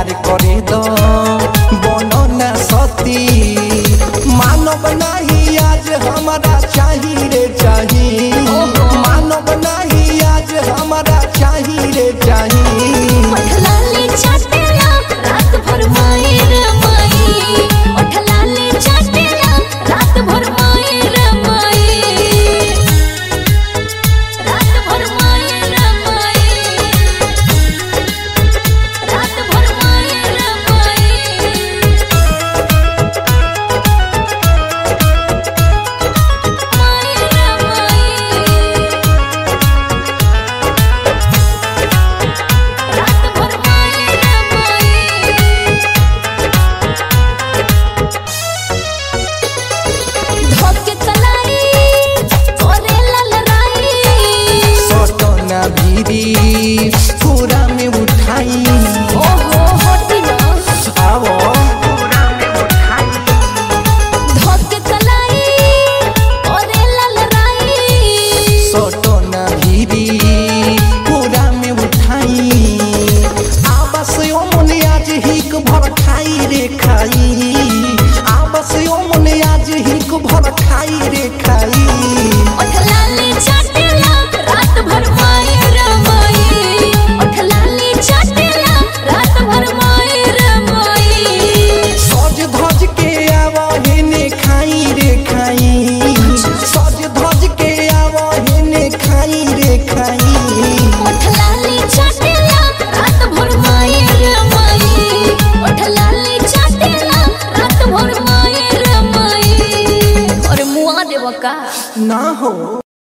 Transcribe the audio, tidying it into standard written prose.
प्यार करे दो बनो न सती मानव नहीं आज हमारा चाहिए रे चाहिए मानव नहीं आज हमारा चाहिए रे चाहिए ओठलाली चाटेला रात भर मायर माई ओठलाली चाटेला रात भर मायर माई रात भर मायर माई रात भर मायर पूरा में उठाई ओहो होती ना आवो पूरा में उठाई धोके कलाई ओरे ललराई सोटो न भीरी पूरा में उठाई आबस ओ मन आज हिक भर खाई रे खाई आबस ओ मन आज हिक भर खाई रे खाई ओठलाली चाटेला रात भर मायर माई ओठलाली चाटेला रात भर मायर माई सज धज के आवो हेने खाई रे खाई सज धज के आवो हेने खाई रे खाई ओठलाली चाटेला रात भर मायर माई ओठलाली चाटेला रात भर मायर माई और मुआ देवा का ना हो।